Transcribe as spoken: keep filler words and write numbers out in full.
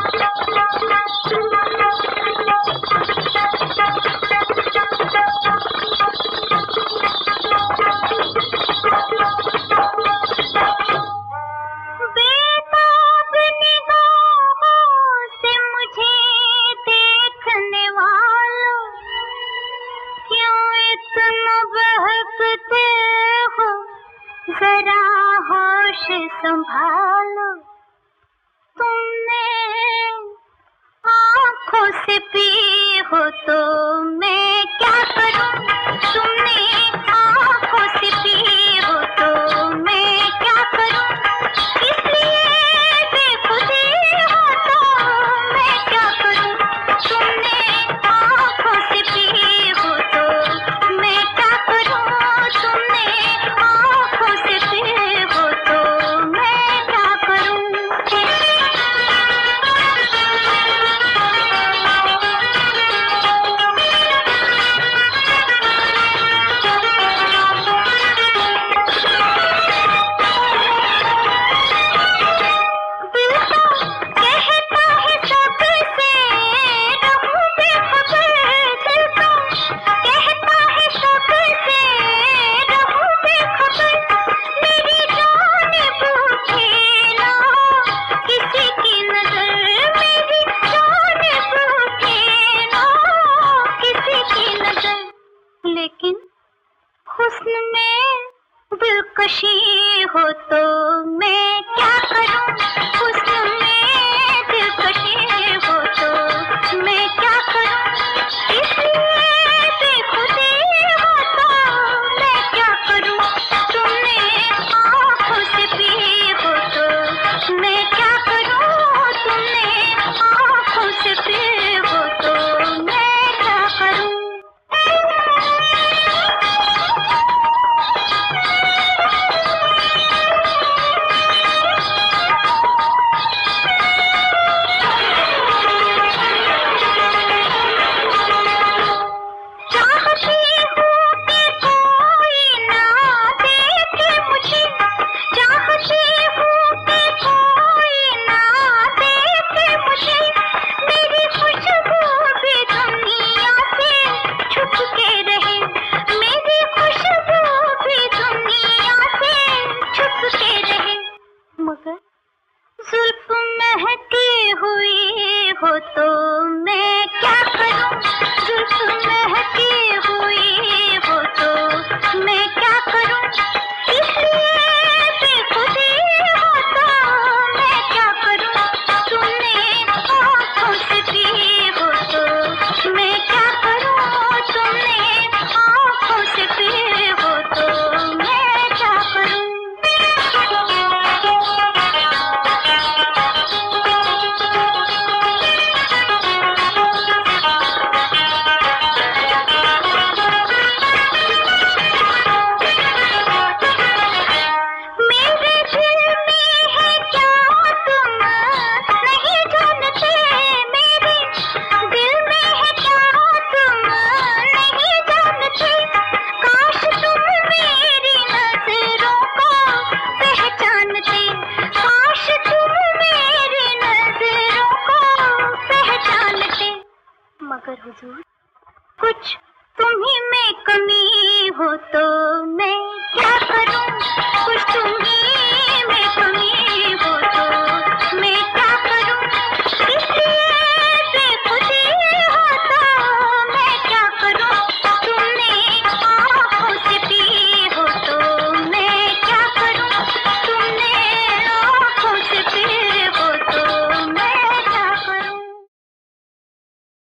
संभालो, तुमने आँखों से पी हो तो मैं क्या करूं? तुमने आँखों से पी हो तो मैं क्या करूं? इसलिए बेखुदी हो तो मैं क्या करूं? तुमने आँखों से पी हो तो मैं क्या करूं? तुमने आँखों से पी हो तो मैं क्या करूं? लेकिन हुस्न में दिलकशी हो तो मैं क्या करूं? हुस्न में दिलकशी हो तो मैं क्या करूं? इसलिए बेखुदी हो तो मैं क्या करूं? तुमने आँखों से पी हो तो मैं क्या करूं? तुमने आँखों से पी हो तो मैं क्या करूं? मगर जुल्फ महकी हुई हो तो मैं क्या करूं? जुल्फ महकी हुई हो तो मैं क्या करूं? इसलिए बेखुदी हो तो मैं क्या करूं? तुमने आँखों से पी हो तो मैं क्या करूं? तुमने आँखों से पी हो तो मैं क्या करूं? मगर हुजूर, कुछ तुम्ही में कमी हो तो